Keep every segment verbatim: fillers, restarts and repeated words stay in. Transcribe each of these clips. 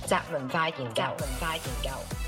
宅文化研究，文化研究。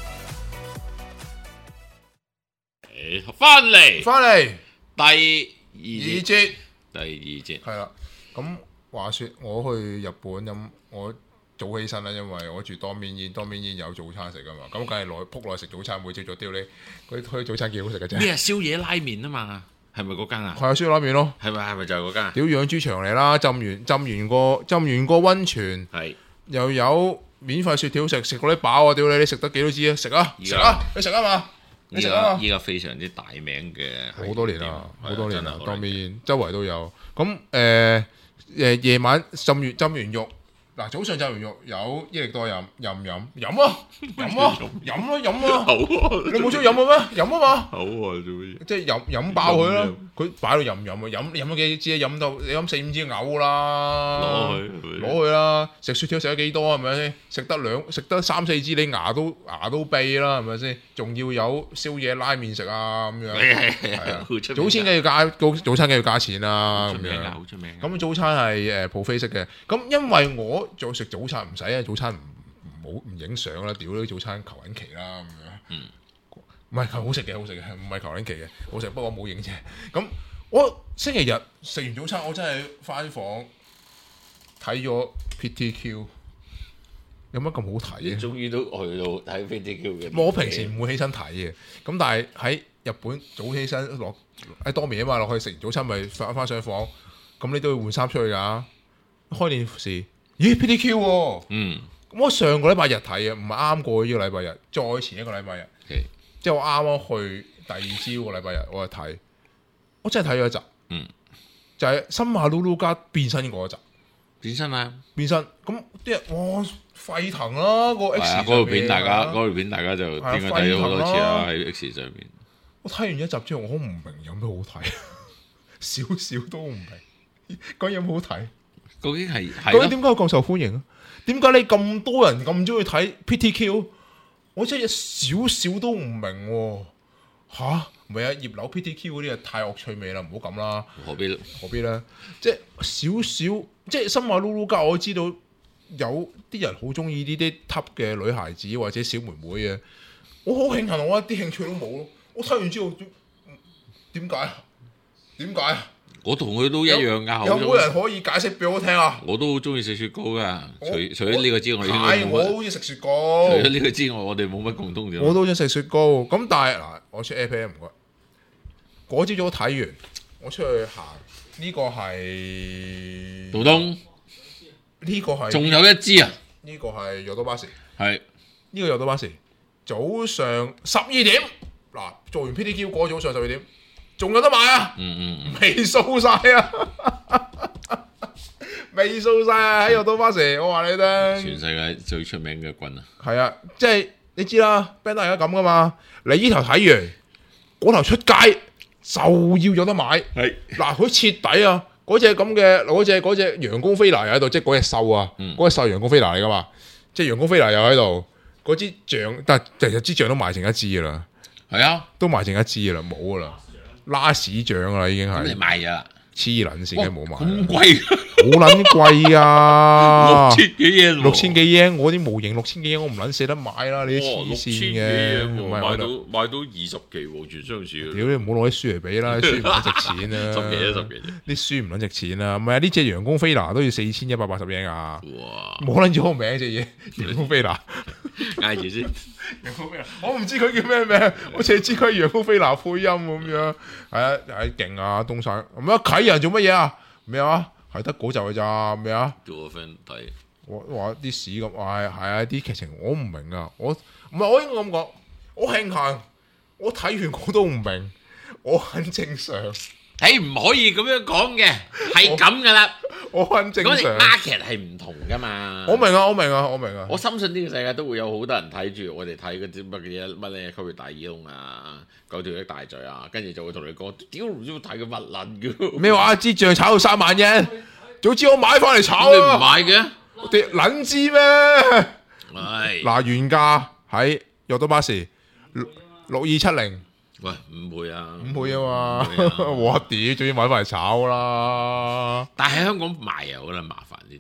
誒，翻嚟翻嚟第二二節， 第二節係啦。咁話説我去日本咁，我早起身啦，因為我住當面宴，當面宴有早餐食噶嘛。咁梗係來撲落食早餐，每朝早屌你，嗰啲早餐幾好食嘅啫。 咩啊？宵夜拉麵啊嘛，係咪嗰間啊？ 係啊，燒拉麵咯。 係咪係咪就係嗰間啊？ 屌養豬場嚟啦，浸完浸完個浸完個温泉， 係又有免費雪條食，食嗰啲飽啊！屌你，你食得幾多支啊？食啊， 而家食啊，你食啊嘛，你依食啊嘛。 家依家非常之大名嘅， 好多年啦， 係啊好多年啦真係，好當難面周圍都有。咁誒誒夜晚浸完浸完肉，嗱早上浸完肉有益力多飲飲唔飲飲啊飲啊飲咯飲啊！ 好啊！ 你冇中意飲嘅咩？飲啊嘛！ 好啊，做乜嘢？ 即係飲飲爆佢啦飲！ 佢擺到飲唔飲啊？飲飲咗幾支啊？飲到你飲四五支嘔啦！ 攞去攞去啦！食雪條食咗幾多係咪先？食得兩食得三四支，你牙都牙都痹啦係咪先？仲要有宵夜拉麵食啊咁樣。 係係係係啊好出名㗎早餐梗要加早早餐梗要加錢啦咁好出名㗎， 樣。 好出名㗎。 咁早餐係誒 buffet 式嘅。咁因為我做食早餐唔使啊，早餐唔唔好唔影相啦，屌啲早餐求緊期啦咁樣。 嗯。 唔係好食嘅，好食嘅，唔係求緊期嘅，好食。不過冇影啫。咁我星期日食完早餐，我真係翻房睇咗 P T Q，有乜咁好睇嘅？ 你終於都去到睇 P T Q 嘅。 我平時唔會起身睇嘅，咁但係喺日本早起身落喺多面啊嘛，落去食完早餐咪翻翻上房，咁你都要換衫出去㗎。開電視，咦 P T Q 喎、 嗯， 咁我上個禮拜日睇嘅，唔係啱過呢個禮拜日，再前一個禮拜日， 係即係我啱啱去第二朝個禮拜日，我去睇，我真係睇咗一集， 嗯， 就係新馬魯魯加變身嗰一集， 變身啊！ 變身，咁啲人哇沸騰啦個 X 係啊， 上嗰條片大家面啊嗰條片大家就應係啊該睇咗好多次啦， 沸騰喺 X 上面。 我睇完一集之後，我好唔明有咩好睇，少少都唔明，講有冇好睇？ 究竟係係究竟咯？ 點解咁受歡迎啊？點解你咁多人咁中意睇 P T Q？我真係少少都唔明喎、吓？唔係啊，葉劉 P T Q 嗰啲啊太惡趣味啦，唔好咁啦， 何必？ 何必咧？即係少少，即係新馬嚕嚕家，我知道有啲人好中意呢啲 top 嘅女孩子或者小妹妹嘅，我好慶幸我一啲興趣都冇咯。我睇完之後，點解？點解？ 我同佢都一樣噶， 有好中冇人可以解釋俾我聽啊？ 我都好中意食雪糕噶。除我除咗呢個之外，應該係冇乜。 我好中意食雪糕， 除咗呢個之外，我哋冇乜共通點。 我都好中意食雪糕。咁但係嗱，我出 A P M 唔該。嗰朝早睇完，我出去行，呢、個係道東呢個係仲有一支啊， 呢個係約多巴士， 係呢、個約多巴士早上十二點嗱，做完 P T Q 嗰早上十二點，仲有得買啊！ 嗯嗯嗯， 未掃晒啊！未掃晒啊！喺約多巴士，我話你全聽， 世界最出名嘅棍啊！ 係啊，即係你知啦 band 而家咁噶嘛，你呢頭睇完，嗰頭出街就要有得買。 係嗱，佢徹底啊！嗰只咁嘅，嗰只嗰只陽光飛拿又喺度，即係嗰隻獸啊，嗰隻獸陽光飛拿嚟噶嘛，即係陽光飛拿又喺度，嗰支杖，但係其實支杖都賣剩一支噶啦， 係啊， 都賣剩一支噶啦，冇噶啦，拉屎杖噶啦已經咁你係買咗啦？ 黐撚線嘅冇賣， 咁貴， 好撚貴啊！ 六千幾嘢喎， 六千幾 yen，我啲模型六千幾 yen，我唔撚捨得買啦，你啲哇黐線六千幾嘅， 嘢喎，買到唔係我哋買到二十期喎，全相似嘅。 屌你唔好攞啲書嚟比啦，啲書唔撚值錢啊！ 十幾啫，十幾啫。 啲書唔撚值錢啊！唔係啊，呢只陽光飛拿都要四千一百八十 yen 啊！ 哇！ 冇撚住個名隻嘢，陽光飛拿， 嗌住先， 陽光飛拿，我唔知佢叫咩名，我淨係知佢係陽光飛拿配音咁樣。係啊，係勁啊，東山咁啊，啟人做乜嘢啊？咩啊？係得嗰集嘅咋？咩啊？ 叫我 friend 睇。 我話啲屎咁，係係啊！啲劇情我唔明啊！我唔係我應該咁講，我慶幸我睇完我都唔明，我很正常， 誒唔可以咁樣講嘅，係咁噶啦。 我很正嗰隻常。 market 係唔同噶嘛。 我明啊，我明啊，我明啊。 我深信呢個世界都會有好多人睇住我哋睇嗰啲乜嘢乜嘢吸血大耳窿啊、九條的大罪啊，跟住就會同你講：屌唔知睇佢乜撚嘅？ 咩話？支醬炒到三萬日，早知我買翻嚟炒你唔啊！ 買嘅？ 我哋撚知咩？ 唉， 嗱，原價喺約多巴士六六二七零喂，五倍啊， 五倍啊嘛五倍啊！ 我屌，仲要買翻嚟炒啦！ 但係喺香港賣又好撚麻煩呢啲嘢。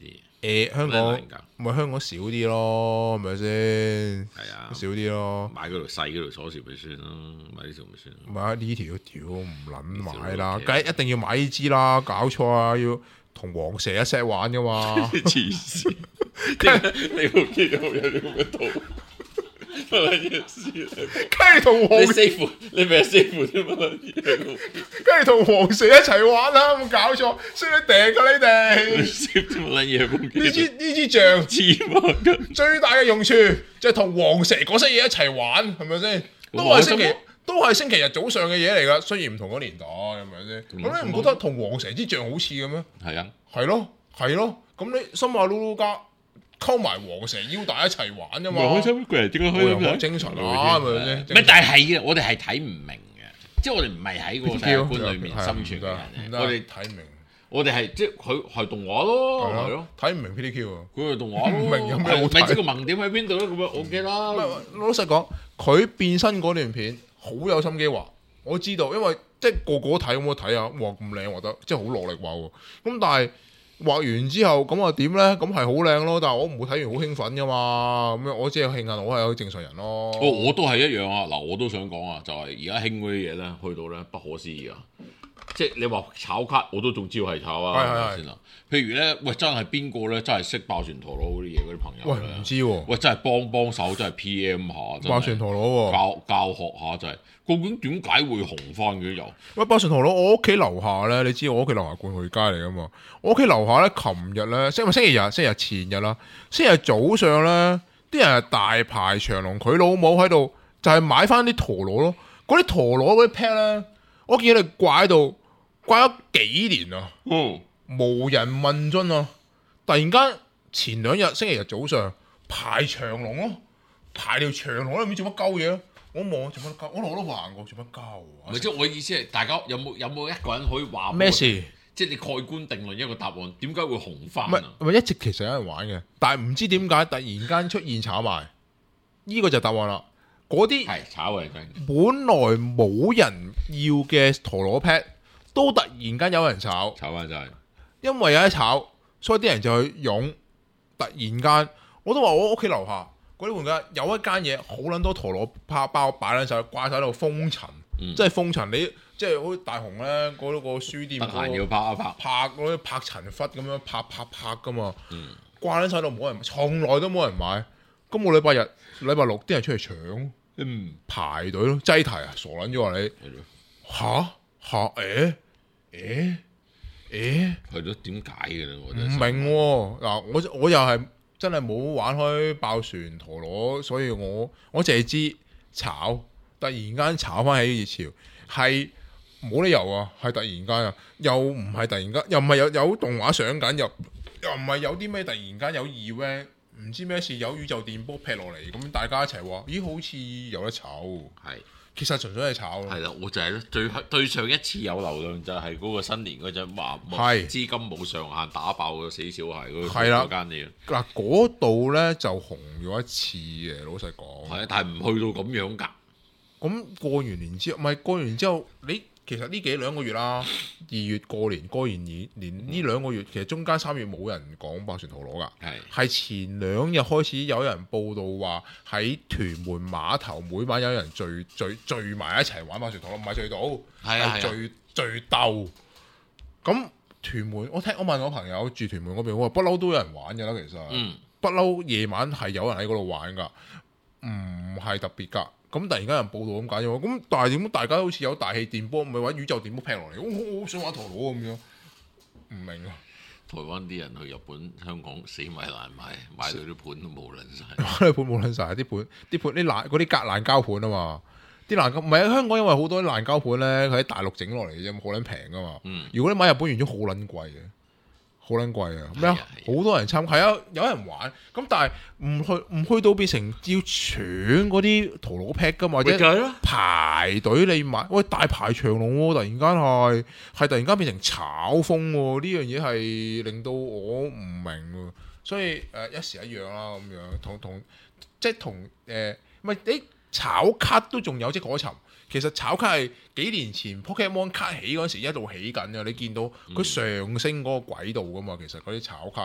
誒香港咩難搞咪香港少啲咯，係咪先？ 係啊， 少啲咯。 買嗰條細嗰條鎖匙咪算咯，買呢條咪算咯。 買呢條條唔撚買啦， 呢條梗係一定要買呢支啦，搞錯啊！要同黃蛇一 set 玩噶嘛。 黐線！你部機度有啲咁嘅圖，乜撚嘢事嚟？ 跟住同黃你 save 你咪係 save 啲乜撚嘢？ 跟住同黃蛇一齊玩啦，有冇搞錯？識你掟噶你哋？ 你 save 啲乜撚嘢部機？ 呢支呢支象黐孖筋！ 最大嘅用處就係同黃蛇嗰些嘢一齊玩，係咪先？都係星期都係星期日早上嘅嘢嚟噶，雖然唔同嗰年代，係咪先？咁你唔覺得同黃蛇支象好似嘅咩？ 係啊， 係咯，係咯。咁你深馬嚕嚕加溝埋黃蛇腰帶一齊玩啫嘛。 開心個人點解開心好精神啊，係咪先？ 唔係，但係嘅，我哋係睇唔明嘅，即係我哋唔係喺個世界觀裏面生存嘅人嚟。我哋睇唔明， 我哋係即係佢係動畫咯，係咯， 睇唔明 P D Q 啊， 佢係動畫咯， 唔明有咩好睇？ 咪即係個盲點喺邊度咧？咁樣 OK 啦。 老實講，佢變身嗰段片好有心機畫，我知道，因為即係個個都睇，咁我睇下，哇咁靚畫得，即係好落力畫喎。咁但係畫完之後，咁啊點咧？咁係好靚咯，但係我唔會睇完好興奮噶嘛。咁樣我只係慶幸我係一個正常人咯。 哦，我都係一樣啊！嗱，我都想講啊，就係而家興嗰啲嘢咧，去到咧不可思議啊！即係你話炒卡，我都仲知道係炒啊，係咪先啦？譬如咧，喂，真係邊個咧，真係識爆旋陀螺嗰啲嘢嗰啲朋友喂，唔知喎、啊， 喂，真係幫幫手，真係 P M 下， 爆旋陀螺喎， 教教學下就係、是，究竟點解會紅翻嘅又？ 喂，爆旋陀螺，我屋企樓下咧，你知我屋企樓下冠匯街嚟噶嘛？我屋企樓下咧，琴日咧，即係星期日、星期日前日啦，星期日早上咧，啲人係大排長龍，佢老母喺度就係買翻啲陀螺咯，嗰啲陀螺嗰啲 pad 咧，我見佢哋掛喺度。掛咗幾年啊， 嗯， 無人問津啊！突然間前兩日星期日早上排長龍咯，排條長龍都唔知做乜鳩嘢咯。我望做乜鳩，我我都行過做乜鳩啊！ 唔係即係我意思係，大家有冇有冇一個人可以話咩事？ 即係你蓋棺定論一個答案，點解會紅翻啊？唔係一直其實有人玩嘅，但係唔知點解突然間出現炒賣，呢、這個就係答案啦。嗰啲係炒嘅， 本來冇人要嘅陀螺 pad。都突然間有人炒， 炒翻晒， 因為有得炒，所以啲人就去湧。突然間，我都話我屋企樓下嗰啲玩家有一間嘢，好撚多陀螺包包擺喺晒，掛晒喺度封塵，嗯、即係封塵。你即係好似大雄咧，嗰、那個書店，得閒要拍一拍， 拍嗰啲拍塵忽咁樣拍拍拍噶嘛。嗯、掛喺晒度冇人，從來都冇人買。今個禮拜日、禮拜六啲人出嚟搶，嗯，排隊咯，擠提啊，傻撚咗話你嚇嚇誒？誒誒， 係咯？點解嘅咧？我唔明喎。嗱，我我又係真係冇玩開爆旋陀螺，所以我我淨係知炒，突然間炒翻起熱潮，係冇理由啊！係突然間啊，又唔係突然間，又唔係有有動畫上緊，又又唔係有啲咩突然間有 event，唔知咩事有宇宙電波劈落嚟，咁大家一齊話，咦，好似有得炒，係。其實純粹係炒咯， 係啦，我就係咧最對上一次有流量就係嗰個新年嗰陣話資金冇上限打爆個死小孩嗰嗰間嘢。 嗱，嗰度咧就紅咗一次嘅，老實講。 係啊，但係唔去到咁樣㗎。 咁過完年之後，唔係過完年之後，你其實呢幾兩個月啦，二月過年過完年年呢兩個月，其實中間三月冇人講爆旋陀螺㗎，係係前兩日開始有人報道話喺屯門碼頭每晚有人聚聚聚埋一齊玩爆旋陀螺，唔係聚到，係聚聚鬥。咁屯門，我聽我問我朋友住屯門嗰邊，我話不嬲都有人玩㗎啦，其實，不嬲夜晚係有人喺嗰度玩㗎，唔係特別㗎。咁突然間有人報道咁解啫喎，咁但係點解大家好似有大氣電波，唔係話宇宙電波劈落嚟，我好想玩陀螺咁樣，唔明啊！ 台灣啲人去日本、香港死買難買，買到啲盤都冇撚晒， 啲盤冇撚晒，啲盤啲盤啲爛嗰啲隔爛膠盤啊嘛，啲爛膠唔係喺香港，因為好多啲爛膠盤咧，佢喺大陸整落嚟啫，好撚平噶嘛。嗯、如果你買日本原裝，好撚貴嘅。好撚貴啊！咩啊？好多人參係啊，有人玩咁，但係唔去唔去到變成要搶嗰啲陀螺 pad 噶嘛，或者排隊你買，喂大排長龍喎！突然間係係突然間變成炒風喎，呢樣嘢係令到我唔明喎，所以誒、呃、一時一樣啦咁樣，同同即係同誒唔係你炒卡都仲有跡可尋。其實炒卡係幾年前 Pokemon 卡起嗰時一路起緊嘅，你見到佢上升嗰個軌道噶嘛？其實嗰啲炒卡，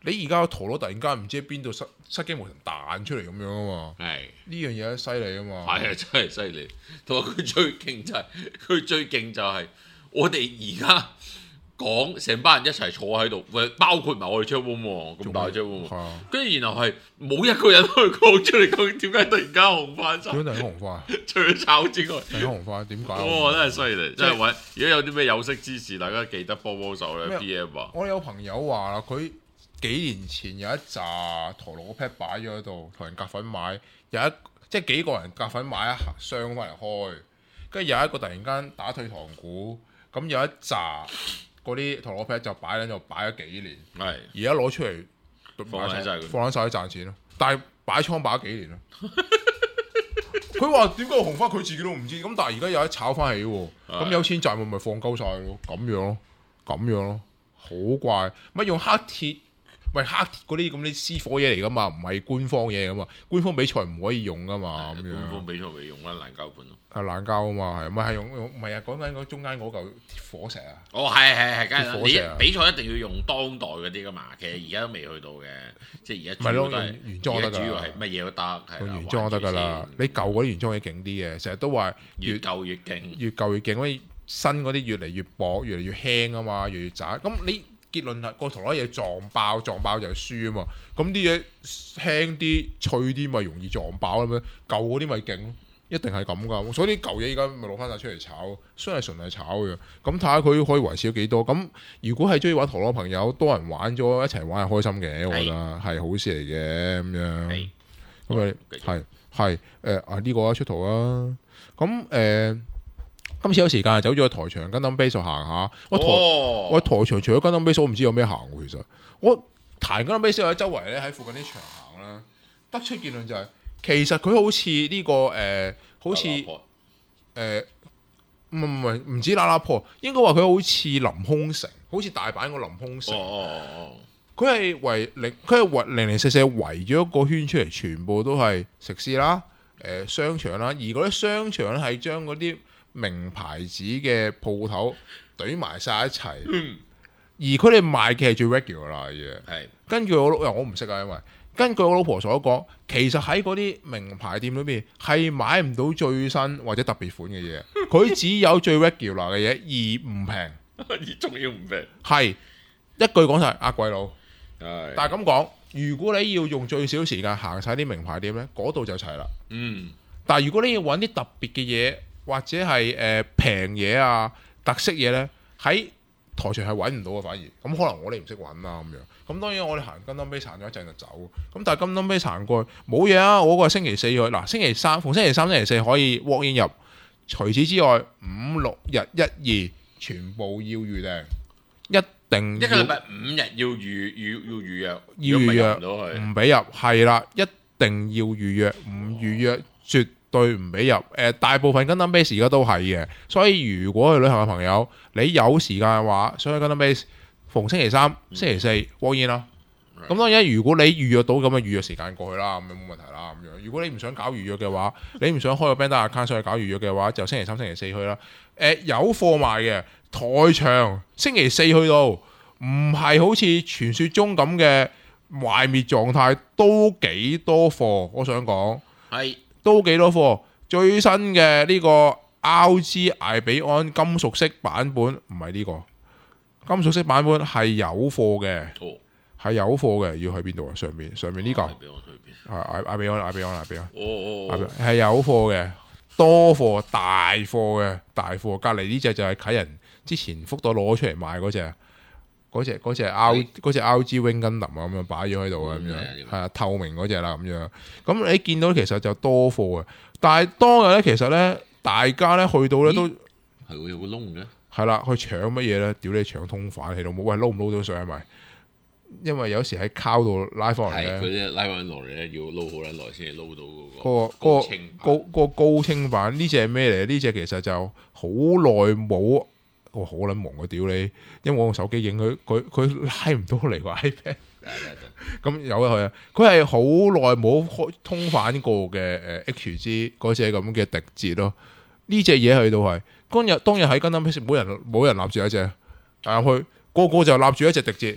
你而家個陀螺突然間唔知喺邊度失失驚無神彈出嚟咁樣啊嘛， 係呢樣嘢犀利啊嘛， 係啊，真係犀利。同埋佢最勁就係、是、佢最勁就係我哋而家講成班人一齊坐喺度，喂，包括埋我哋 chat room 喎，咁大 chat room，跟住然後係冇一個人可以講出嚟，究竟點解突然間紅翻晒？ 點解突然間紅翻？ 除咗炒之外， 突然間紅翻點解？ 哇！真係犀利，真係揾。如果有啲咩有識之士，大家記得幫幫手咧。P M 啊， 我有朋友話啦，佢幾年前有一紮陀螺 pad 擺咗喺度，同人夾份買，有一即係幾個人夾份買一箱翻嚟開，跟住有一個突然間打退堂鼓，咁有一紮嗰啲陀螺 pad 就擺喺度擺咗幾年， 係而家攞出嚟放喺晒， 放喺晒賺錢咯。但係擺倉擺咗幾年咯。佢話點解紅翻佢自己都唔知，咁但係而家有得炒翻起喎，咁有錢賺咪咪放鳩晒咯，咁樣咯，咁樣咯，好怪，乜用黑鐵？喂，黑鐵嗰啲咁啲私火嘢嚟噶嘛，唔係官方嘢噶嘛，官方比賽唔可以用噶嘛，咁樣。官方比賽咪用翻爛膠盤咯。係爛膠啊嘛，係咪係用用？唔係啊，講緊嗰中間嗰嚿火石啊。 哦，係係係，梗係火石你比賽一定要用當代嗰啲噶嘛，其實而家都未去到嘅，即係而家主要都係原裝得㗎。 主要係乜嘢都得，係用原裝得㗎啦。你舊嗰啲原裝嘢勁啲嘅，成日都話越舊越勁， 越舊越勁，因為新嗰啲越嚟越薄，越嚟越輕啊嘛，越嚟越渣。咁你結論係個陀螺嘢撞爆，撞爆就係輸啊嘛。咁啲嘢輕啲、脆啲咪容易撞爆咁樣，舊嗰啲咪勁咯。一定係咁噶，所以啲舊嘢而家咪攞翻晒出嚟炒，雖然係純係炒嘅。咁睇下佢可以維持到幾多。咁如果係中意玩陀螺朋友，多人玩咗一齊玩係開心嘅，我覺得係好事嚟嘅咁樣。咁咪係係誒啊呢個一出圖啊。咁誒、呃、今次有時間走咗去台場跟 Gundam Base 行下。我台、哦、我台場除咗 Gundam Base，我唔知有咩行喎。其實我彈 Gundam Base 喺周圍咧，喺附近啲場行啦，得出結論就係、是。其實佢好似呢、這個誒、呃，好似誒唔唔唔唔止啦啦坡，應該話佢好似臨空城，好似大阪個臨空城。佢係圍零，佢係圍零零四四圍咗一個圈出嚟，全部都係食肆啦、誒、呃、商場啦。而嗰啲商場咧係將嗰啲名牌子嘅鋪頭堆埋晒一齊。嗯、而佢哋賣嘅係最 regular 嘅嘢。係根據我老我唔識啊，因為。根據我老婆所講，其實喺嗰啲名牌店裏邊係買唔到最新或者特別款嘅嘢，佢只有最 regular 嘅嘢，而唔平， 而仲要唔平。 係一句講晒，呃鬼佬。但係咁講，如果你要用最少時間行晒啲名牌店呢，嗰度就齊啦。嗯。但係如果你要揾啲特別嘅嘢，或者係誒平嘢啊、特色嘢呢，喺台場係揾唔到嘅，反而咁可能我哋唔識揾啦咁樣。咁當然我哋行 Gundam Base 行咗一陣就走，咁但係 Gundam Base 行過去冇嘢啊！我個星期四去，嗱星期三逢星期三、星期四可以 walk in 入，除此之外五六日一二全部要預訂，一定要一個禮拜五日要預要要預約，要預約唔俾入，係啦，一定要預約，唔預約絕對唔俾入。誒、呃，大部分 Gundam Base 而家都係嘅，所以如果去旅行嘅朋友，你有時間嘅話，想去 Gundam Base。逢星期三、星期四 walk in 啦，咁當然如果你預約到咁嘅預約時間過去啦，咁樣冇問題啦。咁樣如果你唔想搞預約嘅話，你唔想開個 Bandai account 上去搞預約嘅話，就星期三、星期四去啦。誒、呃、有貨賣嘅台場，星期四去到，唔係好似傳說中咁嘅壞滅狀態，都幾多貨。我想講係都幾多貨。最新嘅呢個 R G 艾比安金屬色版本唔係呢個。金屬色版本係有貨嘅，係、哦、有貨嘅，要去邊度啊？上面上面呢嚿係艾艾比安艾比安艾比安，哦係有貨嘅，多貨大貨嘅大貨。隔籬呢隻就係啟人之前福袋攞出嚟賣嗰隻，嗰隻嗰隻 R 嗰隻 R G Wing Gundam 啊，咁樣擺咗喺度啊，咁樣係啊透明嗰隻啦，咁樣。咁你見到其實就多貨嘅，但係當日咧，其實咧大家咧去到咧都係會有個窿嘅。係啦，去搶乜嘢咧？屌你搶通販喺度冇？喂，撈唔撈到上係咪？因為有時喺靠度拉翻嚟咧，佢啲拉翻落嚟咧要撈好撚耐先至撈到嗰、嗰個嗰、嗰個高清高嗰、嗰個高清版。呢隻係咩嚟？呢隻其實就好耐冇，我好撚忙啊！屌你，因為我用手機影佢，佢佢拉唔到嚟個 iPad。咁有啊佢啊，佢係好耐冇開通販過嘅誒 H G 嗰隻咁嘅迪捷咯。呢隻嘢去到係。當日當日喺 Gundam Base 冇人冇人立住一隻，但入去個個就立住一隻迪捷，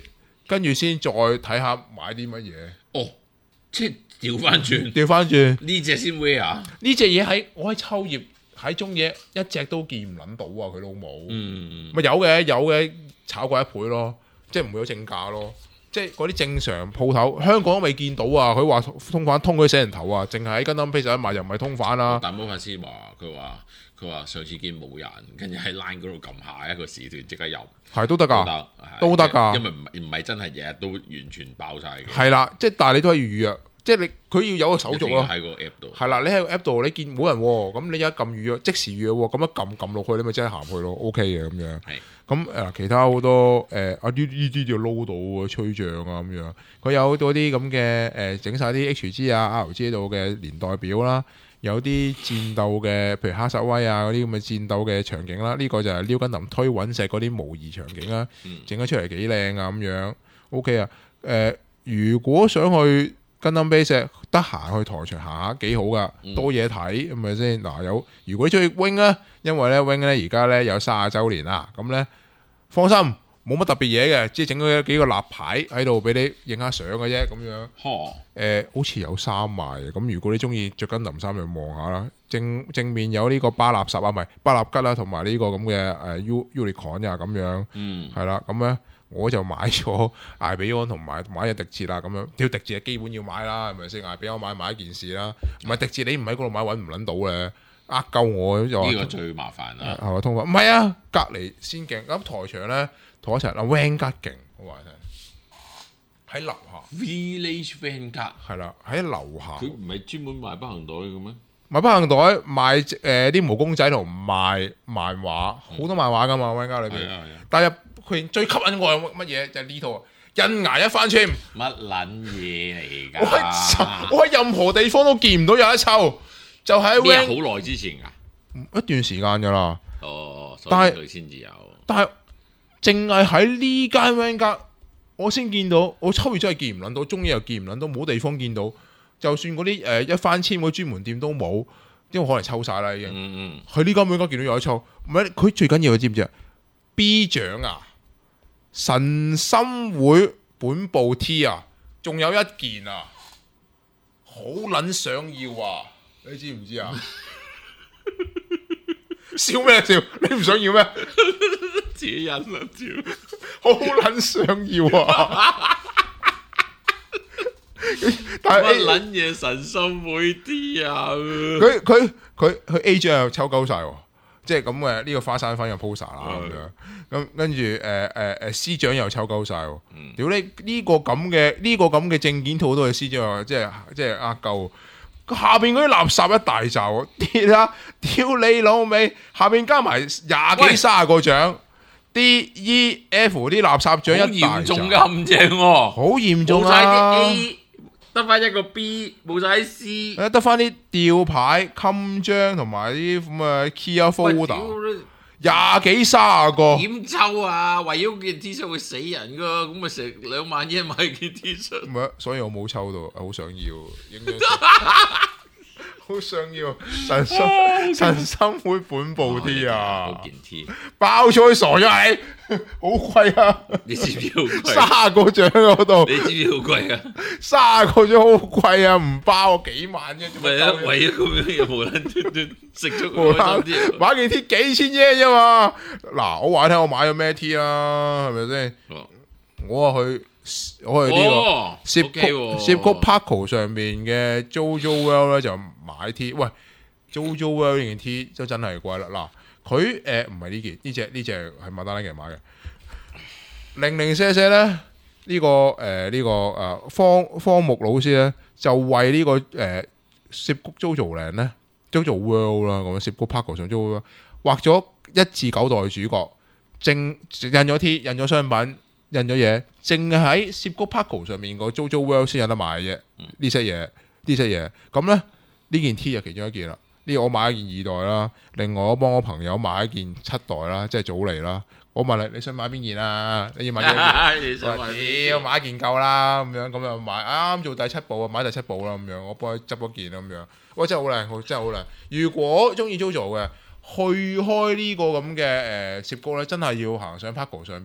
跟住先再睇下買啲乜嘢。 哦，即係調翻轉， 調翻轉呢隻先 wear 啊！ 呢隻嘢喺我喺秋葉喺中野一隻都見唔撚到啊！佢老母， 嗯， 咪有嘅有嘅炒過一倍咯，即係唔會有正價咯。即係嗰啲正常鋪頭，香港都未見到啊！佢話通販通佢死人頭啊，淨係喺跟單 base 買又唔係通販啦。 但魔法師話佢話佢話上次見冇人，跟住喺 line 嗰度撳下一個時段即刻入， 係都得㗎，都得㗎， 因為唔係唔係真係日日都完全爆晒嘅。 係啦，即係但係你都可以預約，即係你佢要有個手續咯。 喺個 app 度係啦，你喺個 app 度你見冇人喎，咁你一撳預約即時預約喎，咁一撳撳落去你咪即刻行去咯 ，OK 嘅咁樣。 係。 咁誒其他好多誒啊呢呢啲就撈到啊吹脹啊咁樣，佢有好多啲咁嘅誒整晒啲 H G 啊 R G 度嘅年代表啦，有啲戰鬥嘅，譬如哈薩威啊嗰啲咁嘅戰鬥嘅場景啦，呢、這個就係撩緊林推隕石嗰啲模擬場景啦，整咗出嚟幾靚啊咁樣 OK 啊誒、呃，如果想去Gundam Base得閒去台場行下幾好噶，多嘢睇係咪先？嗱有，如果你中意 Wing 咧，因為咧 Wing 咧而家咧有三十週年啦，咁咧放心冇乜特別嘢嘅，即係整咗幾個立牌喺度俾你影下相嘅啫咁樣。誒、呃，好似有衫賣嘅，咁如果你中意着 Gundam衫就望下啦。正正面有呢個巴納什啊，唔係巴納吉啦，同埋呢個咁嘅誒 U Unicorn 啊咁樣，嗯，係啦，咁咧。我就買咗艾比安同埋買隻迪哲啦，咁樣條迪哲係基本要買啦，係咪先？艾比安買買一件事啦，唔係迪哲你唔喺嗰度買揾唔撚到嘅，呃鳩我就話呢個最麻煩啦， 係咪通話？唔係啊，隔離先勁。咁台場咧同我一齊啦 Vanguard 勁，我話你聽喺樓下 Village Vanguard 係啦，喺樓下佢唔係專門賣北行袋嘅咩？ 賣北行袋賣誒啲、呃、毛公仔同賣漫畫，好、嗯、多漫畫噶嘛 Vanguard 裏邊，但係佢最吸引我係乜嘢？就係呢套啊！印牙一番簽， 乜撚嘢嚟㗎？ 我喺我喺任何地方都見唔到有一抽，就喺咩好耐之前㗎？ 一段時間㗎啦。 哦， 但係佢先至有。但係淨係喺呢間 Vanguard，我先見到。我秋月真係見唔撚到，中意又見唔撚到，冇地方見到。就算嗰啲誒一番簽嗰啲專門店都冇，因為可能抽晒啦已經。嗯嗯。喺呢間 Vanguard見到有一抽，唔係佢最緊要你知唔知啊 ？B 獎啊！神心會本部 T 啊，仲有一件啊，好撚想要啊！你知唔知啊？笑咩笑？你唔想要咩？ 自己忍啦，笑！ 好撚想要啊！但係乜撚嘢神心會 T 啊？ 佢佢佢佢 A 獎又抽鳩晒喎。即係咁嘅呢個花山分嘅 poster 啦咁樣，咁跟住誒誒誒司長又抽鳩晒喎，屌你呢個咁嘅呢個咁嘅證件套都係司長，即係即係呃鳩，下邊嗰啲垃圾一大紮，跌啦，屌你老味，下邊加埋廿幾卅個獎 ，D E F 啲垃圾獎一大紮，好嚴重㗎陷阱喎， 好嚴重啊！ 得翻一個 B， 冇晒 C， 得翻啲吊牌、襟章同埋啲咁嘅 Kia folder， 廿幾卅個。 點抽啊？為咗件 T 恤會死人噶，咁咪成兩萬嘢買件 T 恤。 唔係，所以我冇抽到，好想要，影咗。好想要神心神心會本部 T 啊！ 嗰件 T 爆咗佢傻咗係，好貴啊！ 你知唔知好貴？ 卅個獎嗰度， 你知唔知好貴啊？ 卅個獎好貴啊！唔包幾萬啫， 咪啊！為咗咁樣又無端端食咗個啲， 買件 T 幾千啫啫嘛！嗱，我話你聽，我買咗咩 T 啦？係咪先？我話去。我係呢個涉谷涉谷 Paco 上面嘅 JoJo World 咧就買 T， 喂 JoJo World 呢件 T 就真係貴啦。嗱，佢誒唔係呢件，呢隻呢隻係麥當勞人買嘅。零零舍舍咧呢、這個誒呢、呃這個誒、呃、方方木老師咧就為呢、這個誒涉谷 JoJo Land 咧 JoJo World 啦，咁涉谷 Paco 上 JoJo 畫咗一至九代主角，正印咗 T， 印咗商品。印咗嘢，淨係喺涉谷 Paco 上面個 JoJo World 先有得買嘅啫。呢些嘢，呢些嘢，咁咧呢件 T 就其中一件啦。呢個我買一件二代啦，另外我幫我朋友買一件七代啦，即係早嚟啦。我問你，你想買邊件啊？你要買幾件？你想買？屌，買一件夠啦，咁樣咁又買啱做第七部啊，買第七部啦，咁樣我幫佢執嗰件啦，咁樣。喂，真係好靚，真係好靚。如果中意 JoJo 嘅，去開呢個咁嘅誒涉谷咧，真係要行上 Paco 上邊。誒、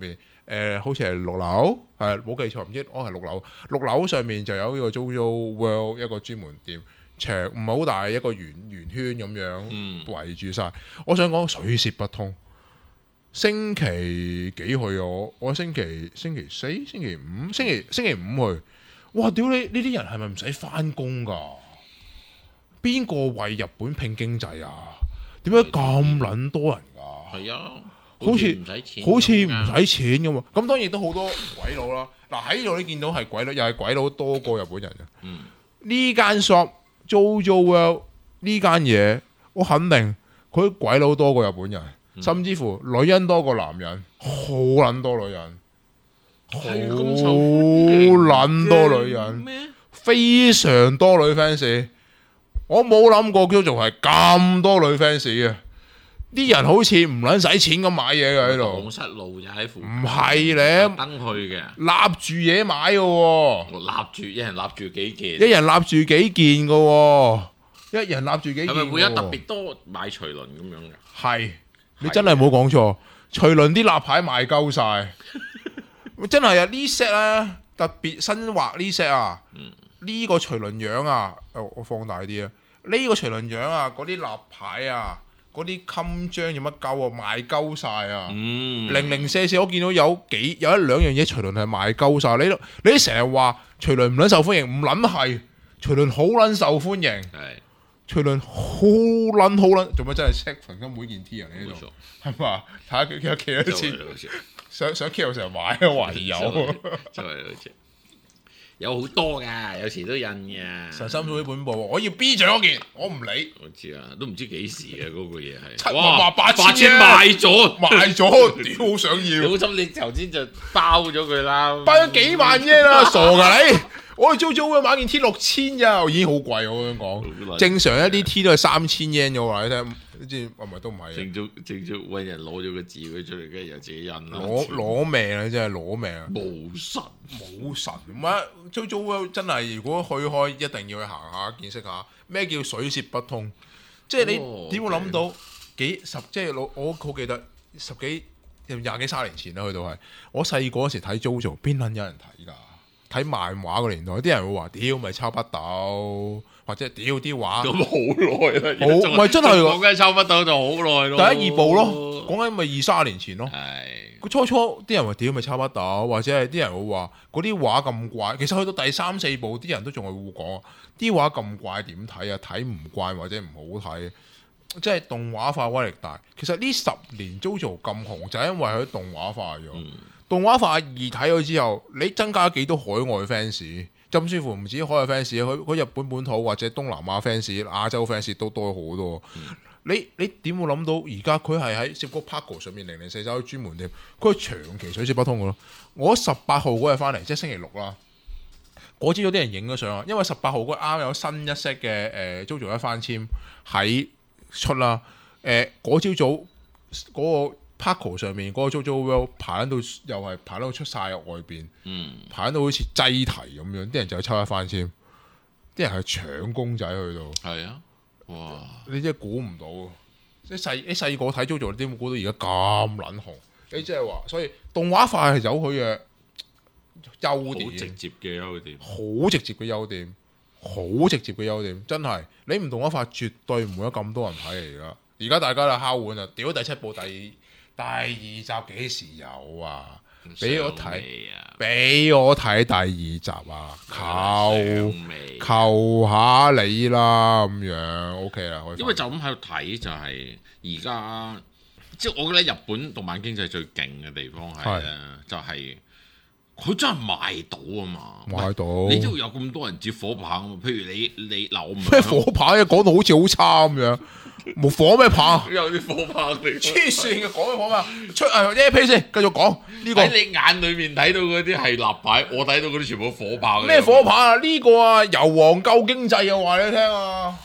誒好似係六樓，係冇記錯，唔知我係六樓。六樓上面就有呢個 JoJo World 一個專門店，長唔係好大，一個圓圓圈咁樣、嗯、圍住晒。我想講水泄不通。星期幾去我？我星期星期四、星期五、星期星期五去。哇！屌你呢啲人係咪唔使翻工㗎？邊個為日本拼經濟啊？點解咁撚多人㗎？ 係啊， 好似唔使錢， 好似唔使錢㗎嘛。咁當然都好多鬼佬啦。嗱喺度你見到係鬼佬，又係鬼佬多過日本人嘅。嗯，呢間 shop JoJo World 呢間嘢，我肯定佢鬼佬多過日本人。甚至乎女人多過男人，好撚多女人，好撚多女人，非常多女 fans。我冇諗過叫做係咁多女 fans 嘅，啲人好似唔撚使錢咁買嘢嘅喺度。 蕩失路就喺附近， 唔係咧， 登去嘅， 立住嘢買嘅喎， 立住一人立住幾件， 一人立住幾件嘅喎，一人立住幾件。係咪會有特別多買隨輪咁樣嘅？係。 你真係冇講錯，隨輪啲立牌賣鳩晒，真係啊！呢 set 咧特別新畫呢 set 啊，呢、嗯、個隨輪樣啊，我我放大啲啊，呢、這個隨輪樣啊，嗰啲立牌啊，嗰啲襟章有乜鳩啊，賣鳩晒啊，嗯、零零舍舍我見到有幾有一兩樣嘢隨輪係賣鳩晒，你你成日話隨輪唔撚受歡迎，唔撚係隨輪好撚受歡迎。隨輪好撚好撚，做乜真係 check 份金每件 T 啊？呢度係嘛？睇下佢企幾多錢？想想 K 我成日買啊，唯有真係有好多㗎，有時都印嘅。 神心水本部，我要 B 獎嗰件，我唔理。 我知啊，都唔知幾時嘅嗰個嘢係七萬八千賣咗， 賣咗，屌好想要。 好心你頭先就包咗佢啦， 包咗幾萬啫啦，傻㗎你！我哋租租嘅買件 T 六千咋，已經好貴我想講。正常一啲 T 都係三千 yen 嘅話，你睇，你知係咪都唔係？ 正宗正宗揾人攞咗個字佢出嚟，跟住又自己印啦。 攞攞命啊！真係攞命啊！ 冇神冇神唔係租租真係，如果去開一定要去行下見識下咩叫水泄不通。即係你點會諗到幾十？即係我我好記得十幾廿幾三年前啦，去到係我細個嗰時睇 JoJo， 邊撚有人睇㗎？睇漫畫個年代，啲人會話：屌咪抄筆斗，或者屌啲畫咁好耐啦。 好唔係真係講緊抄筆斗就好耐咯。 第一二部咯，講緊咪二三十年前咯。 係。 佢初初啲人話：屌咪抄筆斗，或者係啲人會話嗰啲畫咁怪。其實去到第三四部，啲人都仲係會講：啲畫咁怪點睇啊？睇唔慣或者唔好睇，即係動畫化威力大。其實呢十年 JoJo 咁紅，就係因為佢動畫化咗。嗯動畫化二睇咗之後，你增加幾多海外 fans？甚至乎唔止海外 fans，佢佢日本本土或者東南亞 fans、亞洲 fans 都多好多。嗯、你你點會諗到而家佢係喺涉谷 Parko 上面零零四走去專門店，佢係長期水泄不通嘅咯。我十八號嗰日翻嚟，即係星期六啦。我知道啲人影咗相啊，因為十八號嗰日啱有新一 set 嘅誒 JoJo 一番簽喺出啦。誒嗰朝早嗰個。Parko 上面嗰個 JoJo World 排到又係排到出晒外邊，嗯、排到好似擠提咁樣，啲人就去抽一番簽，啲人係搶公仔去到。係啊，哇！你真係估唔到，即係細你細個睇 JoJo，你點會估到而家咁撚紅？你即係話，所以動畫化係有佢嘅優點，好直接嘅優點，好直接嘅優點，好直接嘅優點，真係你唔動畫化，絕對唔會有咁多人睇嚟噶。而家大家就敲碗啊！屌第七部第。第二集幾時有啊？俾我睇，俾我睇第二集啊！求求下你啦，咁樣 OK 啦。 因為就咁喺度睇就係而家，即係我覺得日本動漫經濟最勁嘅地方係咧，就係佢真係賣到啊嘛！ 賣到， 你都要有咁多人接火棒，譬如你你嗱，我唔咩火棒啊，講到好似好差咁樣。冇火咩棒？ 有啲火棒嚟， 黐線嘅講咩火棒？出誒 A P 先，繼續講呢個。 喺你眼裏面睇到嗰啲係立牌，我睇到嗰啲全部火棒。 咩火棒啊？呢個啊，油王救經濟啊，話你聽啊！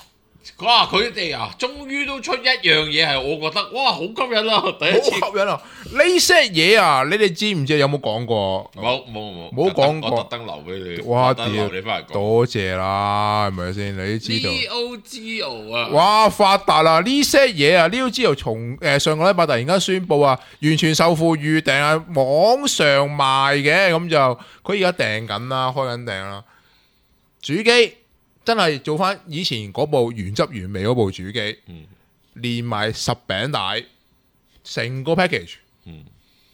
哇！佢哋啊，終於都出一樣嘢係我覺得哇好吸引啦，第一次好吸引啊！呢 set 嘢啊，你哋知唔知有冇講過？ 冇冇冇冇講過， 我特登留俾你。 哇！ 特登留你翻嚟講。 多謝啦，係咪先？你都知道。 Neo Geo 啊！ 哇！發達啦！呢 set 嘢啊，Neo Geo從誒上個禮拜突然間宣布啊，完全售付預訂啊，網上賣嘅，咁就佢而家訂緊啦，開緊訂啦。主機真係做翻以前嗰部原汁原味嗰部主機， 嗯、 連埋十餅帶，成個 package， 嗯、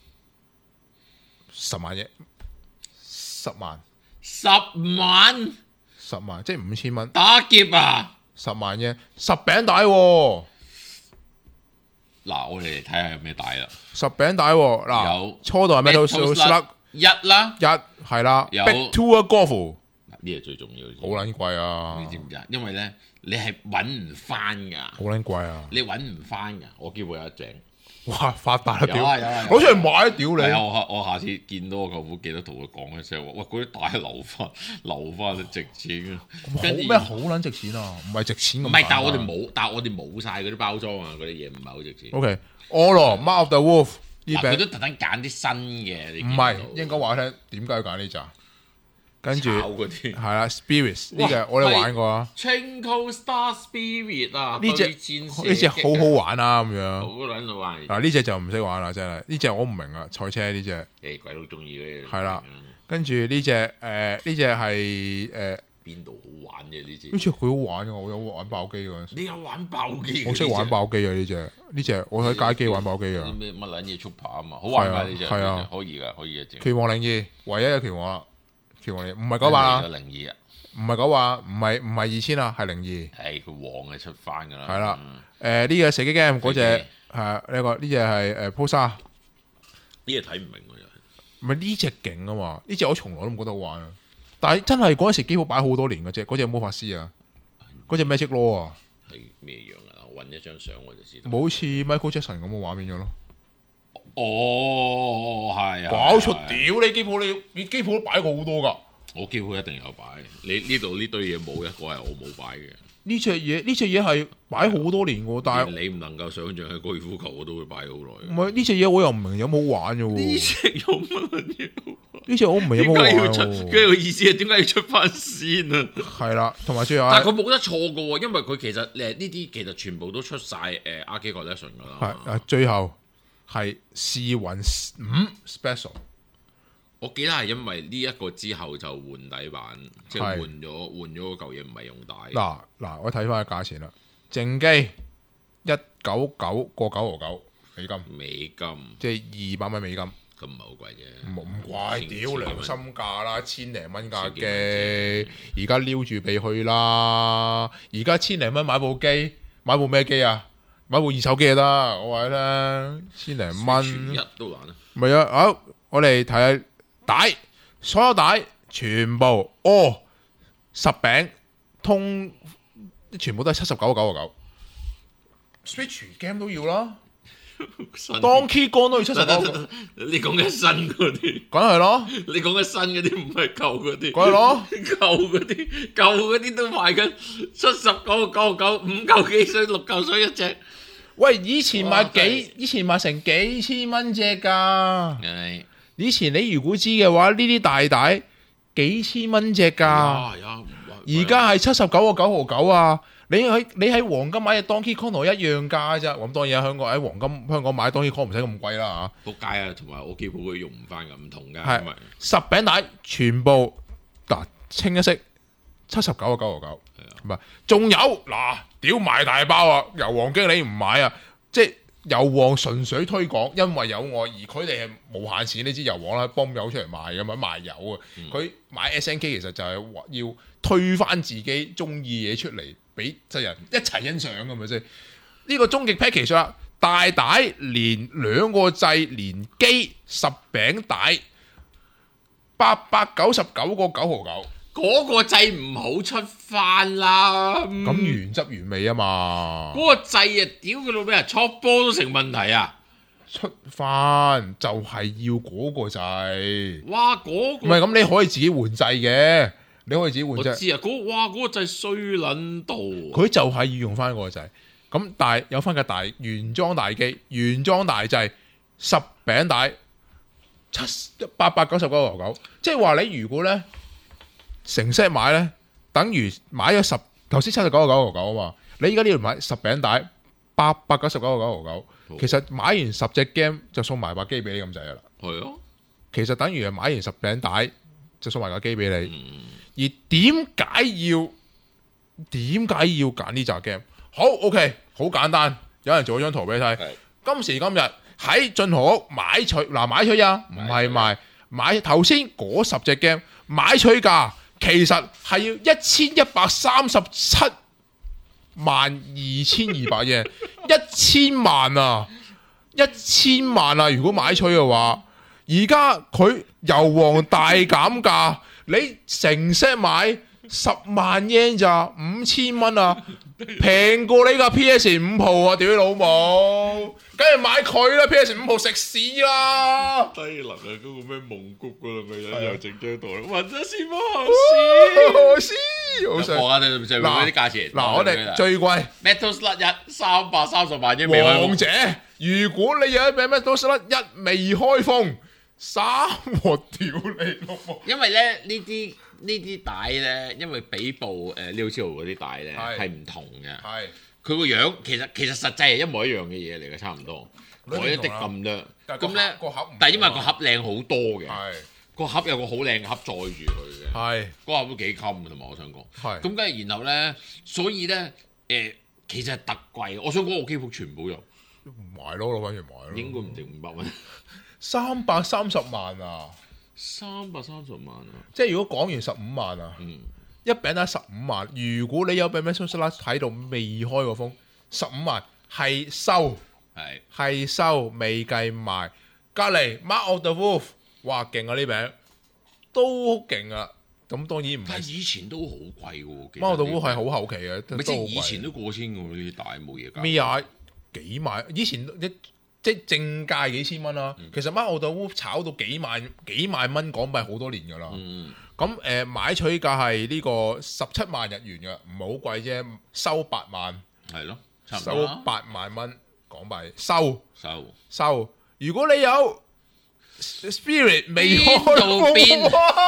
十萬嘢，十萬， 十萬， 十萬，即係五千蚊。 打劫啊！ 十萬嘢，十餅帶喎。 嗱，我哋嚟睇下有咩帶啦。 十餅帶喎，嗱， 有初代係咩？到 Slug 一啦， 一係啦有 ，Big Two 啊，Golf。 呢個最重要， 好撚貴啊！ 你知唔知啊？因為咧，你係揾唔翻㗎， 好撚貴啊！ 你揾唔翻㗎。我見過有一隻， 哇！發達啦， 有屌！ 啊有啊， 攞出嚟買，屌係啊！ 你！ 我下我下次見到我舅父，記得同佢講一聲話，喂，嗰啲帶留翻，留翻值錢啊！ 好跟住咩好撚值錢啊？唔係值錢咁。 唔係，但係我哋冇，但係我哋冇晒嗰啲包裝啊，嗰啲嘢唔係好值錢。 O K，我咯，Mark of the Wolf 呢嗱，佢餅都特登揀啲新嘅，你唔係應該話我聽點解要揀呢扎？跟住炒嗰啲係啦，Spirits 呢隻哇我哋玩過啊。 Twinkle Star Spirit 啊， 呢隻呢隻好好玩啊，咁樣。 好撚好玩。 嗱呢隻就唔識玩啦，真係呢隻我唔明啊，賽車呢隻。 誒鬼佬中意嘅。 係啦，跟住呢隻誒呢隻係誒邊度好玩嘅呢隻？ 呢隻佢好玩嘅，我有玩爆機嗰陣時。 你有玩爆機？ 我識玩爆機啊！呢隻呢隻我喺街機玩爆機啊！ 咩乜撚嘢速拍啊嘛，好玩㗎呢隻。 係啊， 可以㗎，可以嘅。 拳王零二，唯一嘅拳王啦。拳王零唔係九百啊， 零二啊， 唔係九百，唔係唔係二千啊，係零二。 係佢黃嘅出翻㗎啦。 係啦，誒呢個射擊 game 嗰隻係呢個呢隻係誒 Posa。 呢隻睇唔明喎又係。 唔係呢隻勁啊嘛？呢隻我從來都唔覺得好玩啊！但係真係嗰陣時幾乎擺好多年嘅啫，嗰隻魔法師啊，嗰隻 Magic Law 啊。 係咩樣啊？我揾一張相我就知道。 冇似 Michael Jackson 咁嘅畫面咗咯。 哦，係啊！ 搞出屌你機鋪，你你機鋪都擺過好多㗎。 我機鋪一定有擺，你呢度呢堆嘢冇一個係我冇擺嘅。 呢隻嘢呢隻嘢係擺好多年㗎，但係你唔能夠想象喺高爾夫球我都會擺好耐。 唔係呢隻嘢我又唔明有冇玩嘅喎。 呢隻有乜嘢？ 呢隻我唔明有冇玩喎。 佢個意思係點解要出翻先啊？ 係啦，同埋最後但係佢冇得錯㗎喎，因為佢其實誒呢啲其實全部都出晒誒 Arcade Collection 㗎啦。 係啊，最後。係試運五 special， 我記得係因為呢一個之後就換底版，即係換咗換咗個舊嘢，唔係用帶。 嗱嗱，我睇翻個價錢啦，正機一九九個九毫九美金， 美金即係二百蚊美金， 咁唔係好貴啫， 唔唔貴，屌良心價啦，千零蚊架機，而家撩住俾去啦，而家千零蚊買部機，買部咩機啊？買部二手機就得，我話啦，千零蚊。 全一都難啊！ 唔係啊，好，我哋睇下帶，所有帶全部哦，十餅通，全部都係七十九個九個九。Switch game 都要啦 ，Donkey Kong 都要七十九。 你講緊新嗰啲， 梗係咯。 你講緊新嗰啲唔係舊嗰啲。 梗係咯。 舊嗰啲，舊嗰啲都賣緊七十九個九個九，五嚿幾水，六嚿水一隻。 喂，以前賣幾，以前賣成幾千蚊隻㗎。 係。 以前你如果知嘅話，呢啲大帶幾千蚊隻㗎。而家係七十九個九毫九啊！你喺你喺黃金買隻 Donkey Kong 一樣價啫。咁當然喺香港喺黃金香港買 Donkey Kong 唔使咁貴啦嚇。 仆街啊！同埋我幾乎佢用唔翻㗎，唔同㗎。 係十餅帶全部嗱清一色七十九個九毫九。唔係，仲有嗱，屌賣大包啊！油王經理唔買啊，即係油王純粹推廣，因為有愛，而佢哋係無限錢。你知油王啦，泵油出嚟賣㗎嘛，賣油啊！佢、嗯、買 S N K 其實就係要推翻自己中意嘢出嚟，俾世人一齊欣賞㗎嘛先。呢、呢個終極 package 啦，大帶連兩個掣，連機十餅帶，八百九十九個九毫九。 嗰個掣唔好出翻啦， 咁原汁原味啊嘛。 嗰個掣啊，屌佢老味啊，戳波都成問題啊！ 出翻就係要嗰個掣。 哇，嗰、嗰個唔係咁，你可以自己換掣嘅。 你可以自己換啫。 我知啊，嗰哇嗰個掣衰撚到， 佢就係要用翻嗰個掣。咁但係有翻個大原裝大機，原裝大掣十餅帶七八百九十九個九九，即係話你如果咧成 set 買咧，等於買咗十頭先七十九個九個九啊嘛，你而家呢度買十餅帶八百九十九個九個九，其實買完十隻 game 就送埋把機俾你咁滯噶啦。 係啊， 其實等於係買完十餅帶就送埋架機俾你。嗯、而點解要點解要揀呢扎 game？好 OK， 好簡單，有人做咗張圖俾你睇。今時今日喺進豪屋買取嗱買取啊，唔係賣買頭先嗰十隻 game 買取價其實係要一千一百三十七萬二千二百嘢，一千萬啊，一千萬啊！如果買取嘅話，而家佢油王大減價，你成 set 買十萬 yen 咋，五千蚊啊！平過你架 P S 五 Pro 啊！屌你老母，梗係買佢啦 ！P S 五 Pro 食屎啦！ 低能啊！嗰、那個咩蒙谷嗰兩個人又整張圖，揾咗先麼？ 好屎！好想我啊，你就嗰啲價錢。 嗱，我哋最貴 Metal Slug 一三百三十萬已經未開封。 王者，如果你有一柄 Metal Slug 一未開封，三我屌你老母！ 因為咧呢啲。呢啲帶咧，因為比部誒 Neo Geo 嗰啲帶咧係唔同嘅，係佢個樣其實其實實際係一模一樣嘅嘢嚟嘅，差唔多，改一啲咁多，咁咧個盒，但係因為個盒靚好多嘅，個盒有個好靚嘅盒載住佢嘅，係個盒都幾襟嘅，同埋我想講，係咁跟住然後咧，所以咧誒其實係特貴，我想講個機鋪全部有買咯，攞翻嚟買咯， 應該唔值五百蚊， 三百三十萬啊！ 三百三十萬啊！ 即係如果講完十五萬啊，嗯、一餅得十五萬。如果你有餅咩 social 睇到未開過封，十五萬係收，係係收未計賣。隔離 Mark of the Wolf， 哇勁啊！呢餅都好勁啊！咁當然唔係， 但係以前都好貴喎。 Mark of the Wolf 係好後期嘅， 即係以前都過千嘅喎，呢啲大冇嘢搞。 咩啊？幾萬？以前一。即係正價幾千蚊啦，嗯、其實 Mark of the Wolf 炒到幾萬幾萬蚊港幣好多年㗎啦。咁誒、嗯呃、買取價係呢個十七萬日元嘅，唔係好貴啫，收八萬。係咯，收八萬蚊港幣，收收收。如果你有 Spirit 未開到變，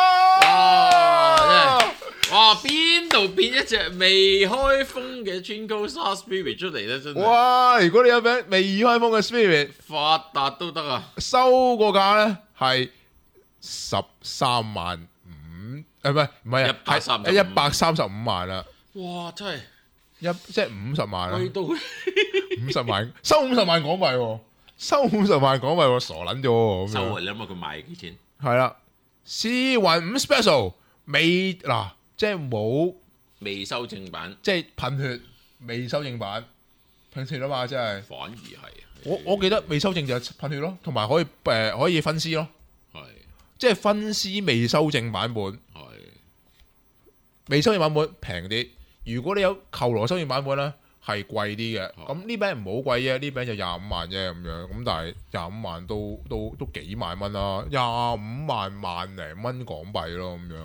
哇！邊度變一隻未開封嘅 Jinko Star Spirit 出嚟咧？真係哇！如果你有名未開封嘅 Spirit， 發達都得啊！ 收個價咧係十三萬五，誒唔係唔係啊，係一百三十五萬啦！ 哇！真係一即係五十萬啦，五十萬收五十萬港幣喎，收五十萬港幣喎，傻撚咗喎！ 收啊！你諗下佢賣幾錢？ 係啦，試運五 Special 未嗱。即係冇未收正版， 即係噴血未收正版，噴血啊嘛，即係。 反而係我我記得未收正就係噴血咯，同埋可以誒、呃、可以分屍咯，係是即係分屍未收正版本，係是未收正版本平啲。如果你有球羅收正版本咧，係貴啲嘅。咁呢餅唔好貴啫，呢餅就廿五萬啫咁樣。咁但係廿五萬都都都幾萬蚊啦，廿五萬萬零蚊港幣咯咁樣。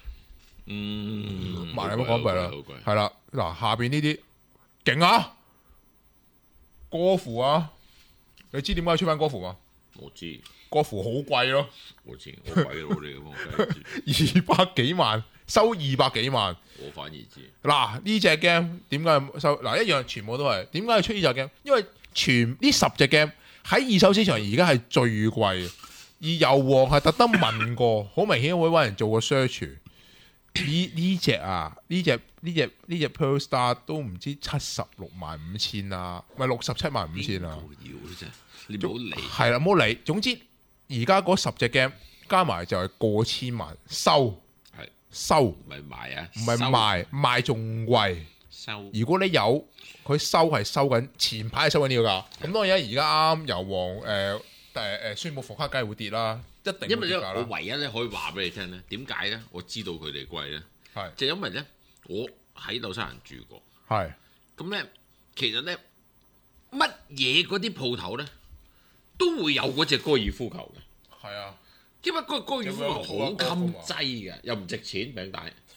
嗯， 萬零蚊港幣啦，係啦，嗱下邊呢啲勁啊，歌符啊，你知點解要出翻歌符嗎？ 我知， 歌符好貴咯， 我知，好貴咯你咁，二百幾萬收二百幾萬， 我反而知。嗱呢隻 game 點解收？嗱一樣全部都係點解要出呢隻 game？因為全呢十隻 game 喺二手市場而家係最貴，而油王係特登問過，好明顯會揾人做個 search。呢呢隻啊，呢隻呢隻呢隻 Pearl Star 都唔知七十六萬五千啊，唔係六十七萬五千啊！ 你唔好理， 係啦，唔好理。總之而家嗰十隻 game 加埋就係過千萬收，係是收唔係賣啊，唔係賣收賣仲貴收。如果你有佢收係收緊，前排係收緊呢個價。咁是當然而家啱油王誒誒誒宣布復刻，梗係會跌啦。 因為咧，我唯一咧可以話俾你聽咧，點解咧？我知道佢哋貴咧，係是就因為咧，我喺紐西蘭住過，係咁咧，其實咧乜嘢嗰啲鋪頭咧都會有嗰隻高爾夫球嘅，係啊，因為嗰個高爾夫球好襟擠嘅，又唔值錢餅帶，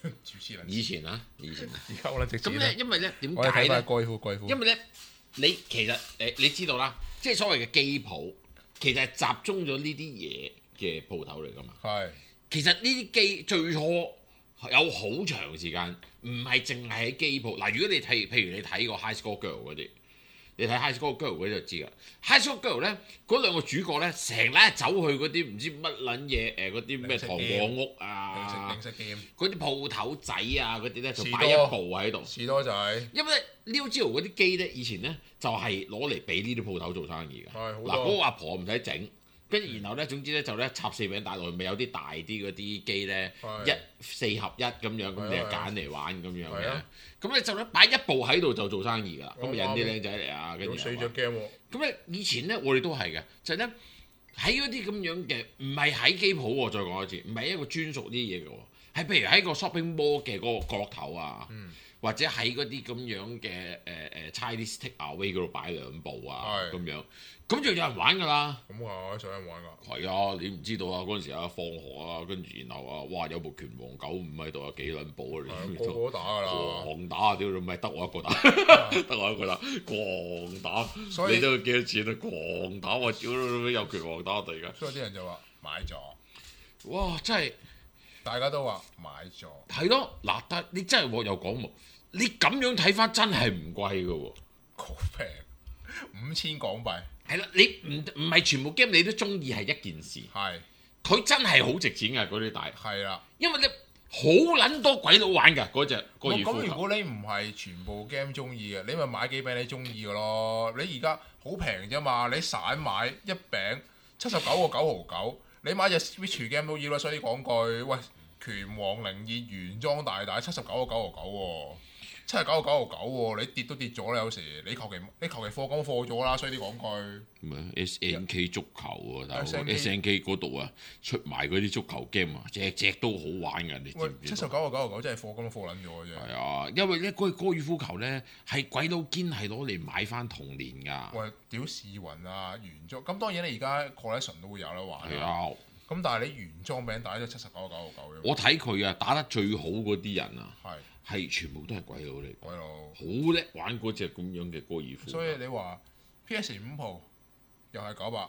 以前啊，以前啊。 而家我撚值錢咁咧，因為咧點解咧？ 我哋睇翻貴婦貴婦。 因為咧，你其實誒你知道啦，即係所謂嘅機鋪，其實係集中咗呢啲嘢嘅鋪頭嚟噶嘛。 係。 其實呢啲機最初有好長時間，唔係淨係喺機鋪。嗱，如果你睇，譬如你睇過 High Score Girl 嗰啲。你睇 High School Girl 嗰啲就知㗎。High School Girl 咧，嗰兩個主角咧，成日走去嗰啲唔知乜撚嘢誒，嗰啲咩糖果屋啊，嗰啲鋪頭仔啊，嗰啲咧就擺一部喺度。 士多仔。因為咧 Neo Geo 嗰啲機咧，以前咧就係攞嚟俾呢啲鋪頭做生意㗎。嗱，嗰個阿婆唔使整，跟住然後咧，總之咧就咧插四餅帶落去，咪有啲大啲嗰啲機咧，一四合一咁樣，咁你係揀嚟玩咁樣嘅。咁你就咧擺一部喺度就做生意㗎啦，咁咪引啲靚仔嚟啊，跟住死咗 game 喎。 咁咧以前咧我哋都係嘅，就係咧喺嗰啲咁樣嘅，唔係喺機鋪喎，再講一次，唔係一個專屬啲嘢嘅喎，係譬如喺個 shopping mall 嘅嗰個角落頭啊，嗯、或者喺嗰啲咁樣嘅誒誒 Chinese takeaway 嗰度擺兩部啊，咁樣，咁就有人玩㗎啦。 咁啊，想人玩㗎。 係啊，你唔知道啊，嗰陣時啊放學啊，跟住然後啊，哇有部拳王九五喺度啊，幾撚部啊，你個個都打㗎啦。 狂打啊！屌你咪得我一個打，得我一個打，狂打。所以你都幾多錢啊？狂打我屌你有拳王打我哋㗎。 所以啲人就話買咗。 哇！真係大家都話買咗。 係咯，嗱，但你真係又講喎，你咁樣睇翻真係唔貴㗎喎。 好平，五千港幣。 係啦，你唔唔係全部 game 你都中意係一件事。係。佢真係好值錢㗎嗰啲大。係啦。因為你好撚多鬼佬玩㗎嗰隻高爾夫球。咁如果你唔係全部 game 中意嘅，你咪買幾餅你中意嘅咯。你而家好平啫嘛，你散買一餅七十九個九毫九，你買隻 Switch game 都要啦。所以講句，喂，拳王靈異原裝大大七十九個九毫九喎。七十九個九毫九喎，你跌都跌咗啦，有時你求其你求其貨咁貨咗啦，所以啲講句。唔係 S N K 足球喎，大佬 S N K 嗰度啊出埋嗰啲足球 game 啊，隻隻都好玩㗎，你知唔知？七十九個九毫九真係貨咁貨撚咗嘅啫。係啊，因為咧嗰個高爾夫球咧係鬼佬堅係攞嚟買翻童年㗎。喂，屌試雲啊原裝，咁當然你而家 collection 都會有得玩。係啊。咁但係你原裝餅打咗七十九個九毫九嘅。我睇佢啊，打得最好嗰啲人啊。係。係全部都係鬼佬嚟，鬼佬好叻玩嗰隻咁樣嘅高爾夫。所以你話 P S 五 Pro 又係九百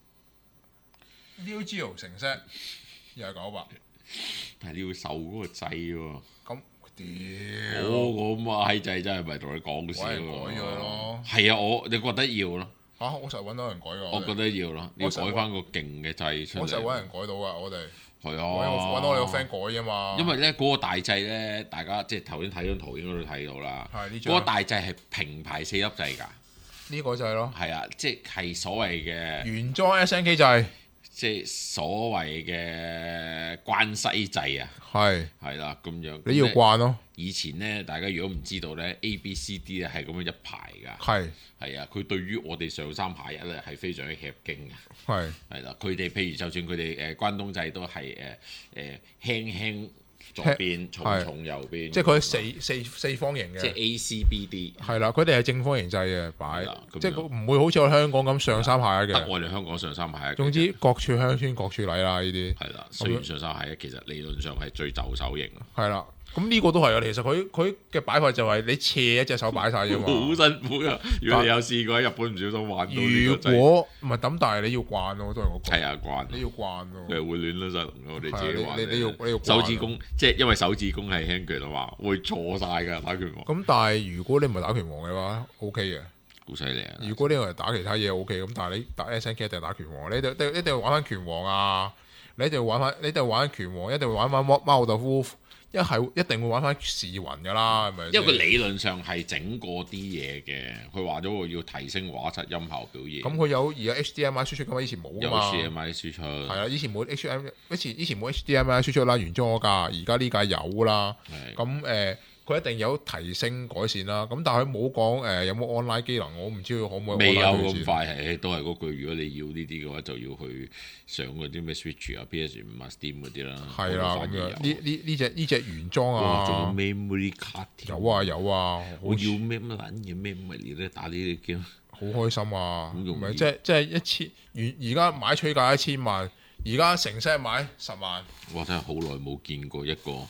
，Neo Geo 成 set 又係九百，但係你要受嗰個掣喎。咁屌，嗰個咁啊閪掣真係咪同你講笑喎？改咗咯。係啊，我你覺得要咯？嚇！我實揾到人改㗎。我覺得要咯，你要改翻個勁嘅掣出嚟。我實揾人改到啊！我哋。係啊，揾我哋個 friend 改啊嘛。因為咧嗰個大掣咧，大家即係頭先睇張圖應該都睇到啦。係呢張。嗰個大掣係平排四粒掣㗎。呢個掣咯。係啊，即係所謂嘅原裝 S N K 掣，即係所謂嘅關西掣啊。係。係啦，咁樣。你要慣咯。以前咧，大家如果唔知道咧 ，A B C D 咧係咁樣一排㗎。係。係啊，佢對於我哋上三下一咧係非常之吃驚嘅。係。係啦，佢哋譬如就算佢哋誒關東掣都係誒誒輕輕左邊，重重右邊。即係佢四四四方形嘅。即係 A C B D。係啦，佢哋係正方形掣嘅擺，即係唔會好似我哋香港咁上三下一嘅。得我哋香港上三下一。總之各處鄉村各處例啦，呢啲。係啦，雖然上三下一，其實理論上係最就手型。係啦。咁呢個都係啊，其實佢佢嘅擺法就係你斜一隻手擺晒啫嘛，好辛苦噶。如果你有試過喺日本唔小心玩到呢個掣，如果唔係咁，但係你要慣咯，都係嗰個。係啊，慣。你要慣咯。佢係會亂甩晒，我哋自己玩。你你要你要手指公，即係因為手指公係輕拳啊嘛，會錯晒㗎打拳王。咁但係如果你唔係打拳王嘅話，O K 嘅。好犀利啊！如果你係打其他嘢 O K，咁但係你打 S N K 一定係打拳王，你一定一定要玩翻拳王啊！你一定要玩翻，你一定要玩拳王，一定要玩翻貓貓豆腐。一係一定會玩翻時雲㗎啦，係咪？因為佢理論上係整過啲嘢嘅，佢話咗要提升畫質、音效表現。咁佢有而家 H D M I 輸出㗎嘛？以前冇㗎嘛。有 H D M I 輸出。係啊，以前冇 H D M I，以前以前冇 H D M I 輸出啦，原裝嗰架，而家呢架有啦。咁誒，佢一定有提升改善啦。咁但係佢冇講誒有冇 online 機能，我唔知佢可唔可以。未有咁快係，都係嗰句。如果你要呢啲嘅話，就要去上嗰啲咩 Switch 啊、P S 五啊、Steam 嗰啲啦。係啦，咁樣呢呢呢隻呢隻原裝啊。仲有 memory card。有啊有啊。我要咩乜撚嘢 memory 咧？打呢啲 game。好開心啊！唔係即係即係一千而而家買取價一千萬，而家成 set 買十萬。我真係好耐冇見過一個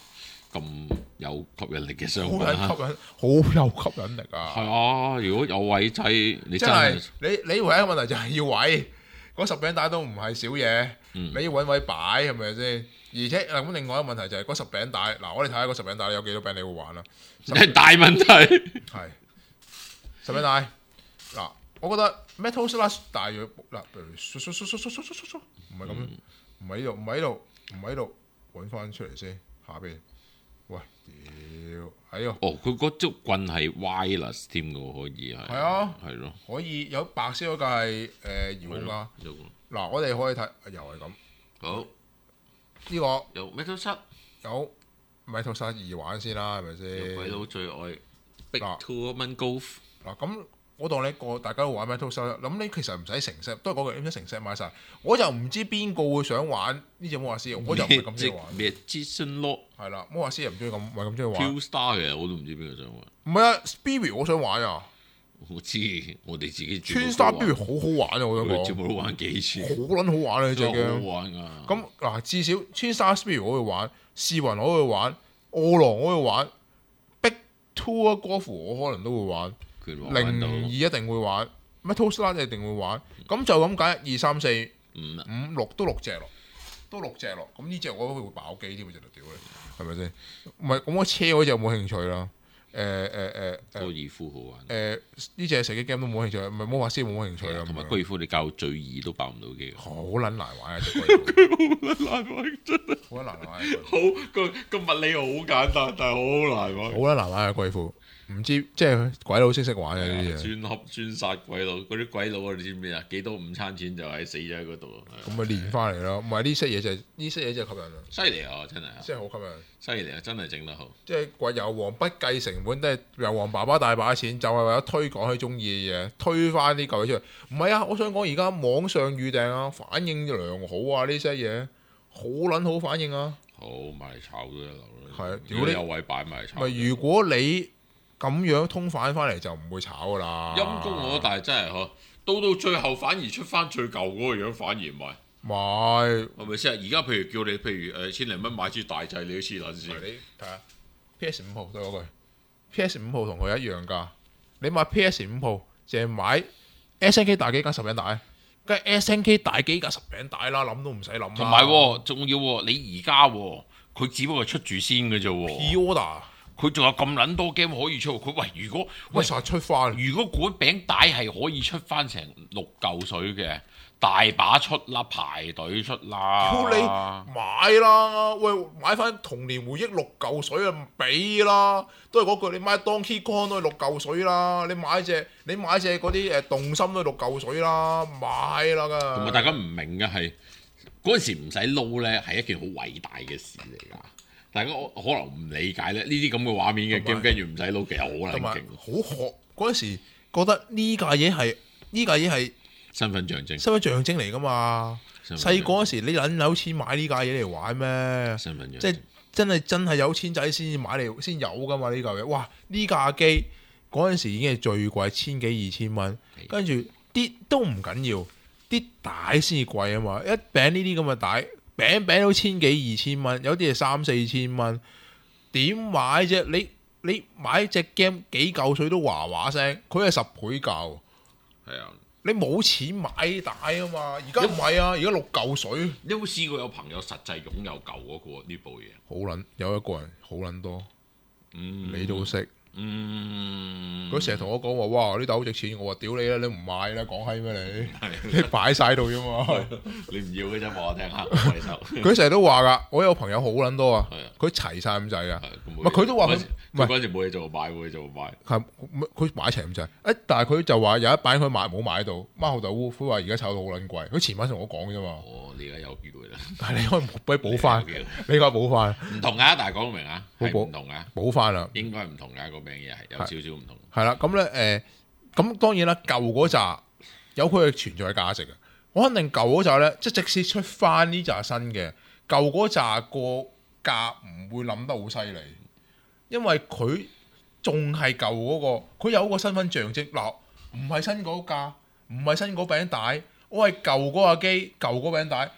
咁有吸引力嘅商好品啊！ 撚吸引，好有吸引力啊！ 係啊，如果有位擠，你真真係係你你唯一問題就係要位，嗰十餅帶都唔係少嘢， 嗯你要揾位擺係咪先？而且嗱咁另外一個問題就係嗰十餅帶，嗱我哋睇下嗰十餅帶有幾多餅你會玩啦？ 係大問題。 係十餅帶嗱，我覺得 Metal Slug 大約嗱，唔係咁樣，唔係呢度，唔係呢度，唔係呢度，揾翻出嚟先下邊。喂，屌喺度， 哦，佢嗰竹棍係 wireless 添嘅喎，可以係。 係啊， 係咯。 可以有白色嗰個係誒遙控㗎。嗱，我哋可以睇，又係咁。 好， 呢個有 Metal Slug， 有 Metal Slug 二玩先啦，係咪先？ 有鬼佬最愛 Big 嗱 Tournament Golf。 嗱咁，我當你個大家都玩 Metal Slug，咁你其實唔使成 set，都係嗰句唔使成 set 買晒。我就唔知邊個會想玩呢隻魔法師，我就唔係咁中意玩。 咩 Magician Lock 係啦，魔法師又唔中意咁，唔係咁中意玩。 Q-Star 嘅我都唔知邊個想玩。 唔係啊 ，Spirit 我想玩啊。 我知，我哋自己穿 Star Spirit 好好玩啊！我想講， 全部都玩幾次， 好撚好玩啊！呢隻真係好 game。 好玩啊！ 咁嗱，至少穿 Star Spirit 我會玩，試雲我會玩，餓狼我會玩，Big Tour Golf 我可能都會玩，零二一定會玩 ，Metal Slug 一定會玩。咁就咁解，一二三四五五六都六隻咯，都六隻咯。咁呢隻我都會爆機添，就屌你，係咪先？唔係咁，我車嗰隻有冇興趣啦？誒誒誒高爾夫好玩。 誒呢隻射擊 game 都冇興趣，唔係魔法師冇乜興趣啦。 同埋高爾夫你教最易都爆唔到機。 好撚難玩啊！隻高爾夫好撚難玩真係。 好撚難玩。 好個個物理好簡單，但係好難玩。 好撚難玩啊！高爾夫唔知即係鬼佬識識玩嘅呢啲嘢。 專恰專殺鬼佬，嗰啲鬼佬啊！你知唔知啊？幾多午餐錢就係死咗喺嗰度。 咁咪練翻嚟咯。唔係呢些嘢就係呢些嘢就係吸引啊！ 犀利啊！真係。 真係好吸引。 犀利啊！真係整得好。 即係話油王不計成本，都係油王爸爸大把錢，就係為咗推廣佢中意嘅嘢，推翻啲舊嘢出嚟。唔係啊！我想講而家網上預訂啊，反應良好啊！呢些嘢好撚好反應啊！ 好買嚟炒都一流啦。 係啊， 如果你有位擺埋嚟炒。 咪如果你咁樣通反翻嚟就唔會炒噶啦。 陰公我，但係真係嗬，到到最後反而出翻最舊嗰個樣，反而唔係。 買係咪先？而家譬如叫你，譬如誒千零蚊買支大掣，你都黐撚線。 你睇下 P S 五號都係嗰句 P S 五號同佢一樣㗎。你買 P S 五號淨係買 S N K 大機加十餅帶，梗係 S N K 大機加十餅帶啦，諗都唔使諗。 同埋仲要喎，你而家佢只不過出住先嘅啫喎。 Pre-order 佢仲有咁撚多 game 可以出，佢喂如果喂實出翻， 如果嗰餅帶係可以出翻成六嚿水嘅，大把出啦，排隊出啦。 屌你買啦，喂買翻童年回憶六嚿水啊，唔俾啦，都係嗰句，你買 Donkey Kong 都係六嚿水啦，你買隻你買隻嗰啲誒動心都係六嚿水啦，買啦㗎。 同埋大家唔明嘅係嗰陣時唔使撈咧，係一件好偉大嘅事嚟㗎。大家可能唔理解咧，呢啲咁嘅畫面嘅 game 跟住唔使撈，其實好撚勁。 好學嗰陣時覺得呢架嘢係呢架嘢係身份象徵， 身份象徵嚟㗎嘛。細個嗰時你撚有錢買呢架嘢嚟玩咩？ 身份象徵即係真係真係有錢仔先買嚟先有㗎嘛呢架嘢。哇！呢架機嗰陣時已經係最貴，千幾二千蚊，跟住啲都唔緊要，啲帶先至貴啊嘛。一餅呢啲咁嘅帶。餅餅都千幾二千蚊，有啲係三四千蚊，點買啫？你你買隻 game 幾嚿水都話話聲，佢係十倍價。 係啊， 你冇錢買帶啊嘛，而家唔係啊，而家六嚿水。 你有冇試過有朋友實際擁有舊嗰個呢部嘢？ 好撚有一個人好撚多， 嗯、 你都識。 嗯， 佢成日同我講話，哇！呢袋好值錢，我話屌你啦，你唔買啦，講閪咩你？你擺晒度啫嘛， 你唔要嘅啫，話我聽下。 佢成日都話噶，我有朋友好撚多啊，佢齊晒咁滯噶，唔係佢都話佢唔係嗰陣時冇嘢做，買冇嘢做買。 係佢買齊咁滯，誒，但係佢就話有一版佢買冇買到，孖號豆烏，佢話而家炒到好撚貴，佢前晚同我講啫嘛。 哦，你而家有機會啦， 但係你可以俾補翻，你可以補翻。 唔同啊，但係講明啊，係唔同啊， 補翻啦， 應該唔同噶，個名嘢係有少少唔同。 係啦，咁咧誒，咁當然啦，舊嗰扎有佢嘅存在價值嘅，我肯定舊嗰扎咧，即係即使出翻呢扎新嘅，舊嗰扎個價唔會諗得好犀利，因為佢仲係舊嗰個，佢有個身份象徵嗱，唔係新嗰架，唔係新嗰餅帶，我係舊嗰架機，舊嗰餅帶，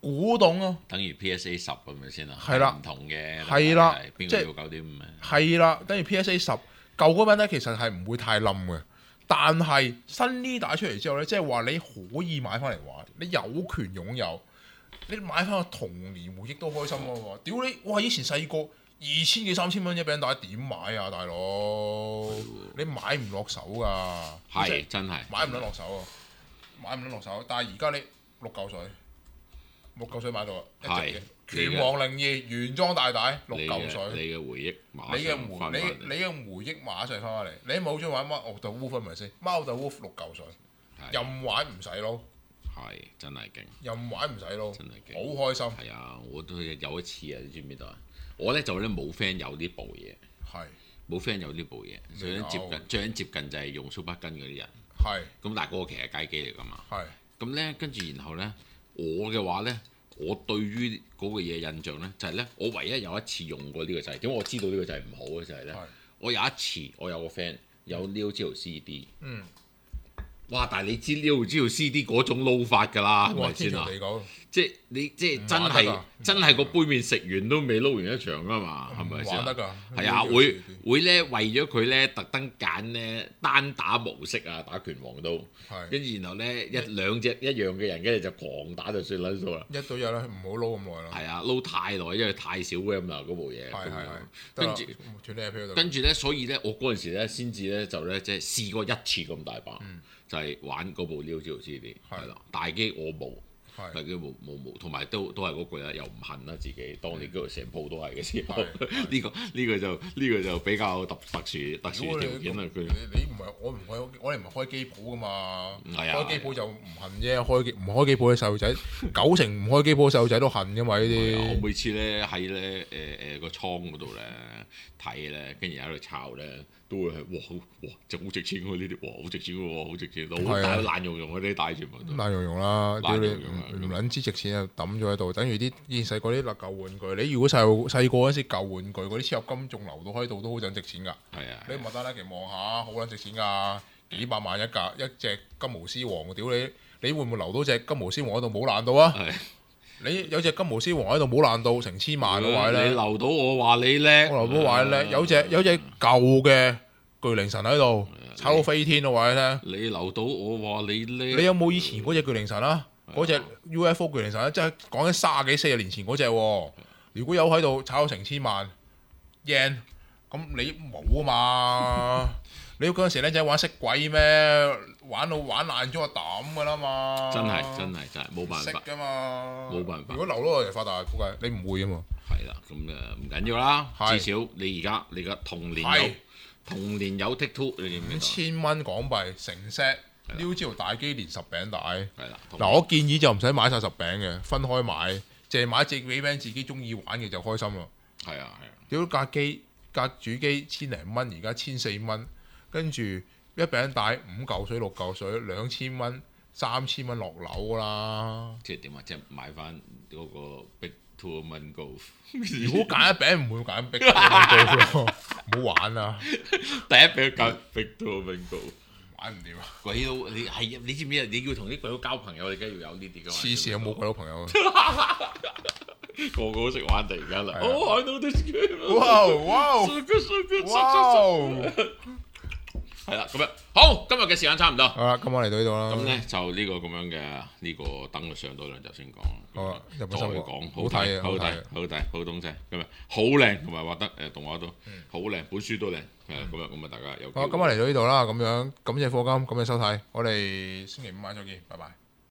古董啊， 等於 P S A 十咁樣先啦， 係啦唔同嘅， 係啦， 邊個要九點五啊？ 係啦，等於 P S A 十舊嗰品咧，其實係唔會太冧嘅。但係新呢打出嚟之後咧，即係話你可以買翻嚟玩，你有權擁有，你買翻個童年回憶都開心咯喎！屌你，哇！以前細個二千幾三千蚊一餅帶點買啊，大佬？你買唔落手㗎， 係真係買唔得落手啊！買唔得落手，但係而家你六嚿水，六嚿水買到啊！一隻嘅拳王零二原裝大帶六嚿水， 你嘅回憶馬你嘅回你你嘅回憶馬上翻返嚟，你冇中意玩貓奧特烏芬咪先？貓奧特烏六嚿水，任玩唔使撈， 係真係勁， 任玩唔使撈， 真係勁， 好開心。 係啊，我都有一次啊，你知唔知道啊？我咧就咧冇 friend 有呢部嘢，係冇 friend 有呢部嘢，最緊接近最緊接近就係用 Super Gun嗰啲人，係咁，但係嗰個其實係街機嚟㗎嘛，係咁咧，跟住然後咧，我嘅話咧。我對於嗰個嘢印象咧，就係、是、咧，我唯一有一次用過呢個掣，點解我知道呢個掣唔好嘅就係、是、咧，是我有一次我有個 friend 有 Neo Geo C D，嗯，哇！但係你知 Neo Geo C D 嗰種撈法㗎啦，係咪先啊？即係你即係真係真係個杯麵食完都未撈完一場㗎嘛，係咪先？玩得㗎，係啊，會會咧為咗佢咧特登揀咧單打模式啊，打拳王都，跟住然後咧一兩隻一樣嘅人，跟住就狂打就算撚數啦。一到日咧唔好撈咁耐啦。係啊，撈太耐，因為太少 RAM 啦嗰部嘢。係係係。跟住跟住咧，所以咧，我嗰陣時咧先至咧就咧即係試過一次咁大把，就係玩嗰部 Neo Geo C D 係啦，大機我冇。係，佢冇冇冇，同埋都都係嗰句啦，又唔恨啦自己。當你嗰度成鋪都係嘅時候，呢個呢個就呢個就比較特特殊特殊條件啦。佢你唔係我唔開我哋唔係開機鋪噶嘛，開機鋪就唔恨啫。開機唔開機鋪嘅細路仔，九成唔開機鋪嘅細路仔都恨噶嘛呢啲。我每次咧喺咧誒誒個倉嗰度咧睇咧，跟住喺度抄咧。都會係哇好哇就好值錢喎呢啲哇好值錢喎好值錢，好大爛溶溶嗰啲帶全部都爛溶溶啦，屌你唔撚知值錢就抌咗喺度，等於啲以前細個啲舊玩具，你如果細細個嗰陣時舊玩具嗰啲切入金仲留到喺度都好撚值錢㗎。係啊，你麥當娜其實望下好撚值錢㗎，幾百萬一架一隻金毛獅王，屌你你會唔會留到隻金毛獅王喺度冇爛到啊？你有隻金毛獅王喺度冇爛到成千萬嘅話咧，你留到我話你叻，我留到話你叻。有隻有隻舊嘅巨靈神喺度炒到飛天嘅話咧，你留到我話你叻。你有冇以前嗰隻巨靈神啊？嗰隻 U F O 巨靈神咧，即係講緊三十幾四十年前嗰隻喎。如果有喺度炒到成千萬 yen，咁你冇啊嘛？你嗰陣時僆仔玩識鬼咩？玩到玩爛咗個膽噶啦嘛！真係真係真係冇辦法。識噶嘛？冇辦法。如果留到我哋發達，估計你唔會啊嘛。係啦，咁誒唔緊要啦。至少你而家你嘅童年有童年有 Take Two，你五千蚊港幣成 set Neo Geo大機連十餅帶。係啦。嗱，我建議就唔使買晒十餅嘅，分開買，淨係買隻俾 friend 自己中意玩嘅就開心咯。係啊係啊。屌架機架主機千零蚊，而家千四蚊。跟住一餅帶五嚿水六嚿水兩千蚊三千蚊落樓啦！即係點啊？即係買翻嗰個 Big Tournament Golf。如果揀一餅唔會揀 Big Tournament Golf 咯，唔好玩啦！第一餅揀 Big Tournament Golf，玩唔掂啊！鬼佬你係你知唔知啊？你要同啲鬼佬交朋友，你梗係要有呢啲㗎嘛！黐線有冇鬼佬朋友啊？個個都識玩突然間啦！哦，I know this game！哇哇！哇！係啦，咁樣好，今日嘅時間差唔多。好啦，咁我嚟到呢度啦。咁咧就呢個咁樣嘅呢個燈上多兩集先講。好啦，日本生活講好睇，好睇，好睇，好東西。咁啊，好靚，同埋畫得誒動畫都好靚，本書都靚。係咁啊，咁啊，大家有。好，咁我嚟到呢度啦。咁樣感謝課金，感謝收睇。我哋星期五晚再見，拜拜。